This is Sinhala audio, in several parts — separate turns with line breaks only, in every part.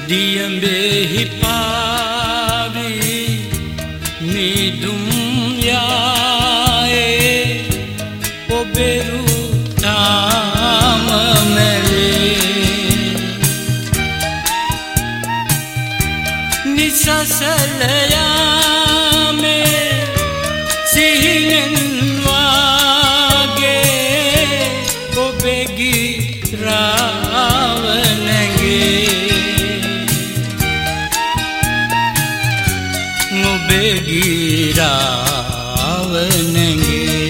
දියඹෙහි පාවි මිදුම් යායේ ඔබෙරු තාම මැරේ නිසසල යාමේ සිහිනෙන් වාගේ ඔබේ ගිරාව ඔබේ ගිරාව නැගේ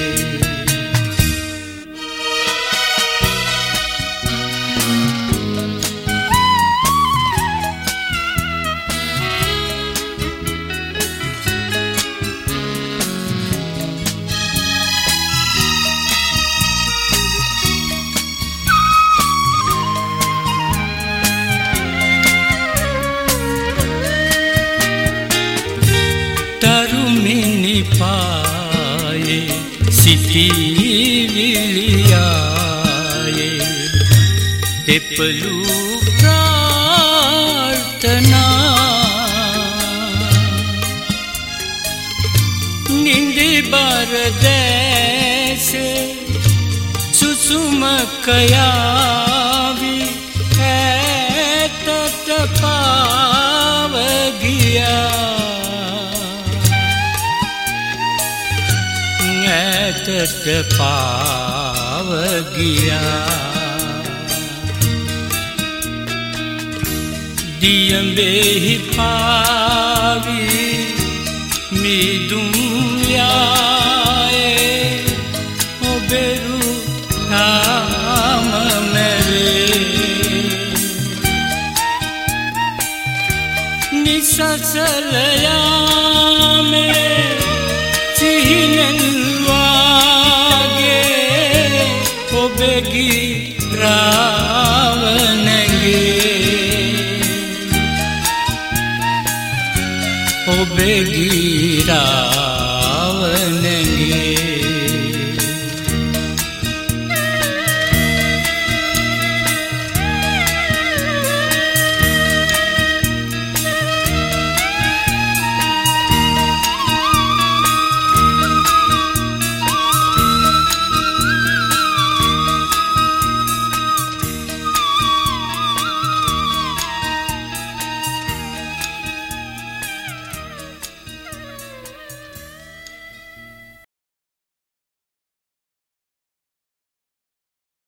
පායේ සිටිවිලියායේ දෙපළු ප්‍රාර්ථනා නින්දි බර දැසේ සුසුමක යාවි ඈතට පාව ගියා ඈතට පාව ගියා දියඹෙහි පාවි මිදුම් යායේ ඔබෙරු තාම මැරේ නිසසල යාමේ සිහිනෙන් ඔබේ ගිරාව නැගේ ඔබේ ගිරාව